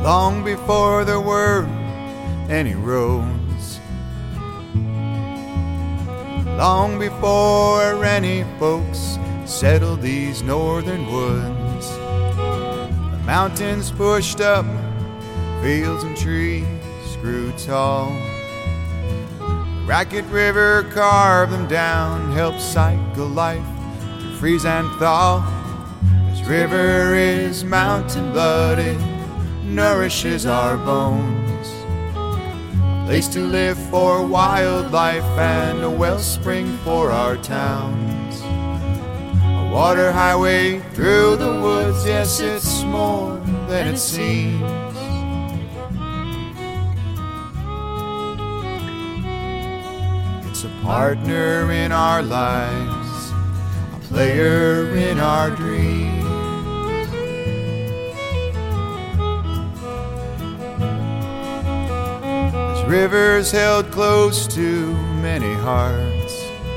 long before there were any roads, long before any folks settled these northern woods. The mountains pushed up, fields and trees grew tall. The Racket River carved them down, helped cycle life through freeze and thaw. This river is mountain blood, it nourishes our bones. A place to live for wildlife and a wellspring for our towns. A water highway through the woods, yes, it's more than it seems. It's a partner in our lives, a player in our dreams. This river's held close to many hearts.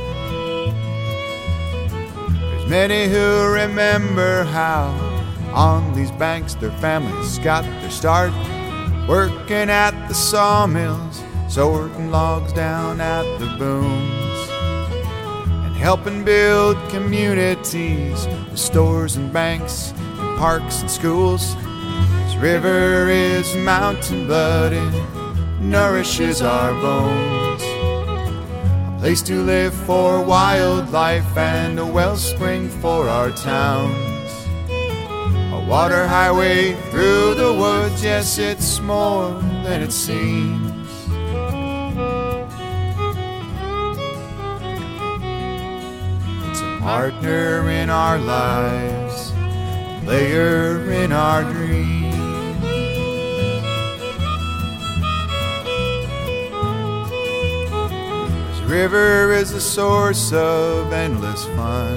There's many who remember how on these banks their families got their start, working at the sawmills, sorting logs down at the booms, and helping build communities with stores and banks and parks and schools. This river is mountain blood, it nourishes our bones. A place to live for wildlife and a wellspring for our towns. A water highway through the woods, yes, it's more than it seems. Partner in our lives, player in our dreams. This river is a source of endless fun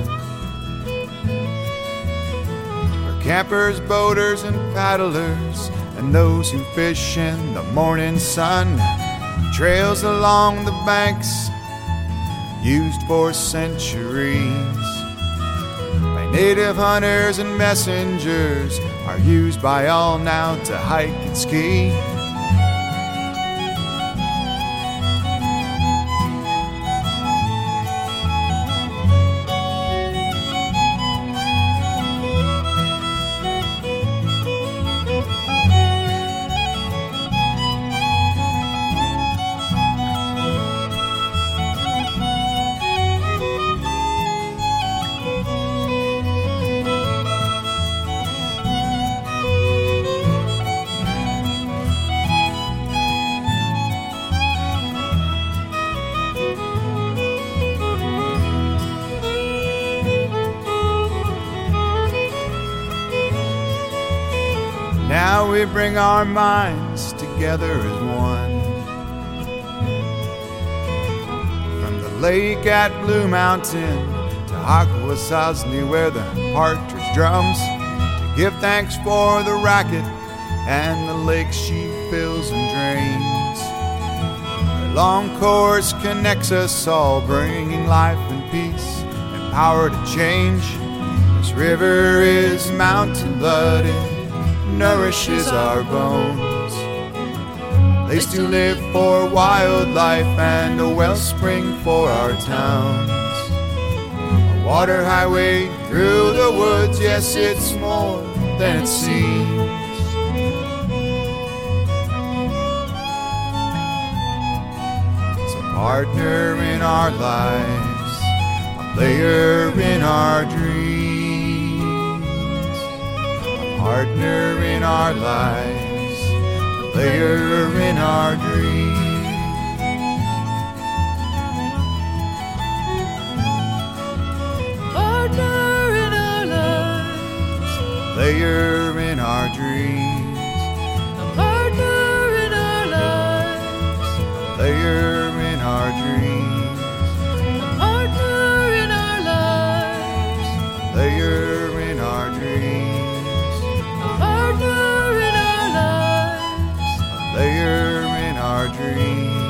for campers, boaters, and paddlers, and those who fish in the morning sun. Trails along the banks used for centuries by native hunters and messengers, are used by all now to hike and ski. Now we bring our minds together as one. From the lake at Blue Mountain to Akwesasne, where the partridge drums, to give thanks for the Racket and the lake she fills and drains. Her long course connects us all, bringing life and peace and power to change. This river is mountain blood, nourishes our bones. A place to live for wildlife and a wellspring for our towns. A water highway through the woods, yes, it's more than it seems. It's a partner in our lives, a player in our dreams. Partner in our lives, a player in our dreams. Partner in our lives, a player in our dreams. a partner in our lives, A player in our dreams. a partner in our lives, A player in our dreams. a partner in our lives, A player in our dreams.